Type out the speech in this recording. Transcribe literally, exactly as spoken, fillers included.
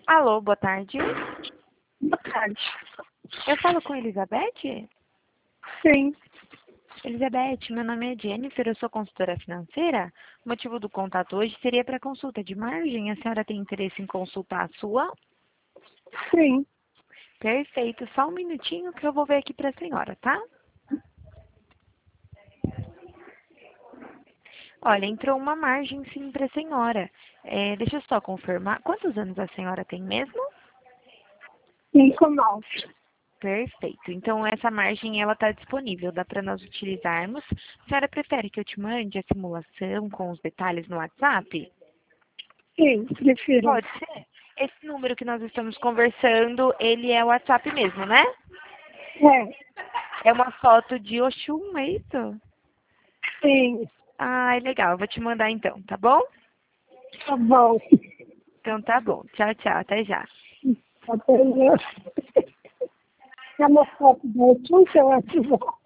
Alô, boa tarde. Boa tarde. Eu falo com Elizabeth? Sim, Elizabeth, meu nome é Jennifer, eu sou consultora financeira. O motivo do contato hoje seria para consulta de margem. A senhora tem interesse em consultar a sua? sim. Perfeito, só um minutinho que eu vou ver aqui para a senhora, tá? Olha, entrou uma margem sim para a senhora. É, deixa eu só confirmar. Quantos anos a senhora tem mesmo? Cinco nove. Perfeito. Então, essa margem ela está disponível, dá para nós utilizarmos. A senhora prefere que eu te mande a simulação com os detalhes no WhatsApp? Sim, prefiro. Pode ser. Esse número que nós estamos conversando, ele é o WhatsApp mesmo, né? É, É uma foto de Oxum, é isso? sim, Ah, é legal. Eu vou te mandar então, tá bom? tá bom. Então tá bom. Tchau, tchau. Até já. Até já. É uma foto do último seu WhatsApp.